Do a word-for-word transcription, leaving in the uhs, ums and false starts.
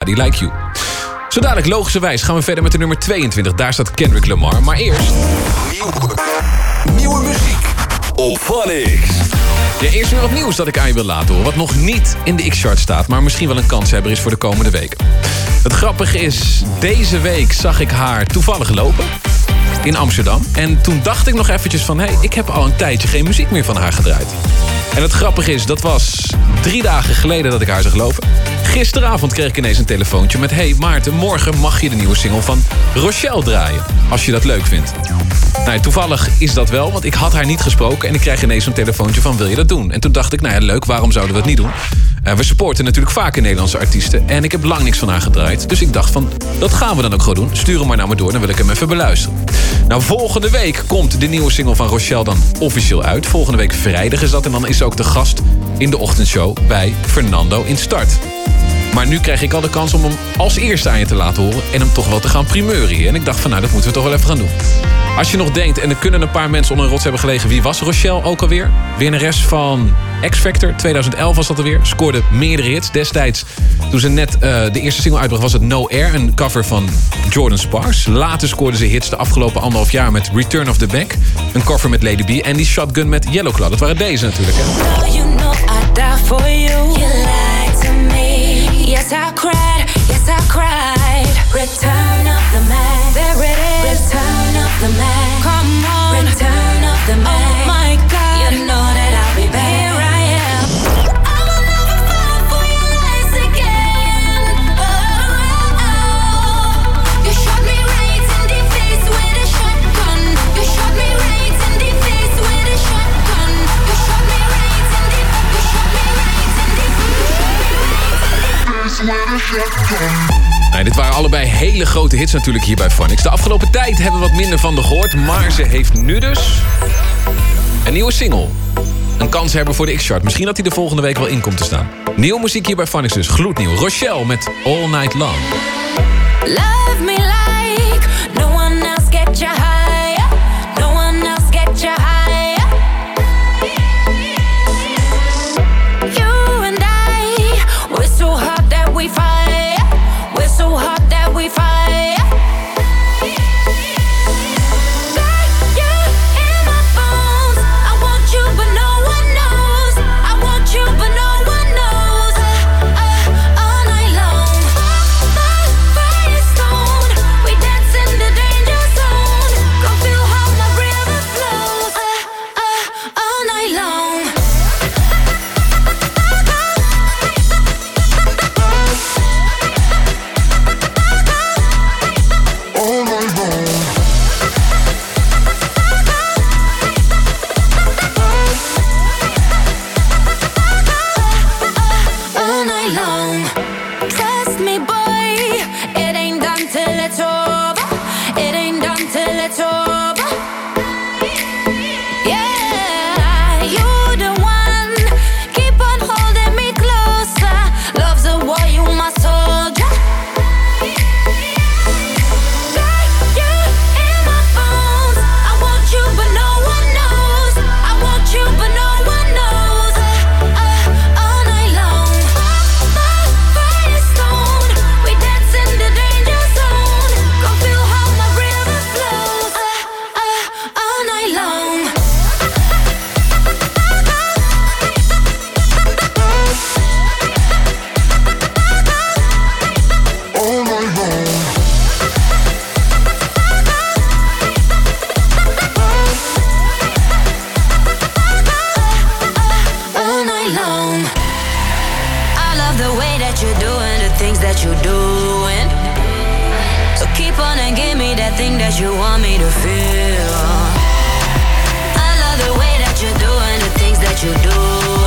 Somebody Like You. Zo dadelijk, logischerwijs, gaan we verder met de nummer tweeëntwintig. Daar staat Kendrick Lamar. Maar eerst... Nieuwe, nieuwe muziek op Phonix. Ja, eerst weer wat nieuws dat ik aan je wil laten horen. Wat nog niet in de X-chart staat, maar misschien wel een kanshebber is voor de komende weken. Het grappige is, deze week zag ik haar toevallig lopen in Amsterdam. En toen dacht ik nog eventjes van, hé, hey, ik heb al een tijdje geen muziek meer van haar gedraaid. En het grappige is, dat was drie dagen geleden dat ik haar zag lopen. Gisteravond kreeg ik ineens een telefoontje met... hey Maarten, morgen mag je de nieuwe single van Rochelle draaien. Als je dat leuk vindt. Nou, toevallig is dat wel, want ik had haar niet gesproken... en ik kreeg ineens een telefoontje van, wil je dat doen? En toen dacht ik, nou ja, leuk, waarom zouden we dat niet doen? Uh, we supporten natuurlijk vaker Nederlandse artiesten... en ik heb lang niks van haar gedraaid. Dus ik dacht van, dat gaan we dan ook gewoon doen. Stuur hem maar naar me door, dan wil ik hem even beluisteren. Nou, volgende week komt de nieuwe single van Rochelle dan officieel uit. Volgende week vrijdag is dat. En dan is ze ook de gast in de ochtendshow bij Fernando in Start. Maar nu krijg ik al de kans om hem als eerste aan je te laten horen... en hem toch wel te gaan primeuren hier. En ik dacht van, nou, dat moeten we toch wel even gaan doen. Als je nog denkt, en er kunnen een paar mensen onder een rots hebben gelegen... wie was Rochelle ook alweer? Winnares van X-Factor, twintig elf was dat alweer. Scoorde meerdere hits. Destijds, toen ze net uh, de eerste single uitbracht... was het No Air, een cover van Jordan Sparks. Later scoorde ze hits de afgelopen anderhalf jaar... met Return of the Back, een cover met Lady B... en die Shotgun met Yellow Claw. Dat waren deze natuurlijk, hè. You know I die for you. You lied to me. Yes, I cried. Yes, I cried. Return of the Mac. There it is. Return of the Mac. Come on. Return of the Mac. Oh my God. You know that I'll be back. Here I am. I will never fall for your lies again. Oh, you shot me right in the face with a shotgun. You shot me right in the face with a shotgun. You shot me right in the. You shot me right in the. You shot me right in the face with a shotgun. Nee, dit waren allebei hele grote hits natuurlijk hier bij Phonix. De afgelopen tijd hebben we wat minder van de gehoord. Maar ze heeft nu dus een nieuwe single. Een kans hebben voor de X-chart. Misschien dat hij de volgende week wel in komt te staan. Nieuwe muziek hier bij Phonix dus. Gloednieuw. Rochelle met All Night Long. Love me like no one else get you higher. No one else get you higher. You and I, we're so hot that we fire. We're so hot that we fire. Got you in my bones. I want you, but no one knows. I want you, but no one knows. Uh, uh, all night long. My firestone. We dance in the danger zone. Go feel how my river flows. Uh, uh, all night long. All night long. Trust me, boy, it ain't done till it's over. It ain't done till it's over. Yeah, you're the one. Keep on holding me closer. Love's a war, you my soldier. Got you in my bones. I want you, but no one knows. I want you, but no one knows. Uh, uh, all night long. My firestone. We dance in the danger zone. Go feel how my river flows. Uh, uh, all night long. All night long. I love the way that you're doing the things that you're doing. So keep on and give me that thing that you want me to feel. I love the way that you're doing the things that you're doing.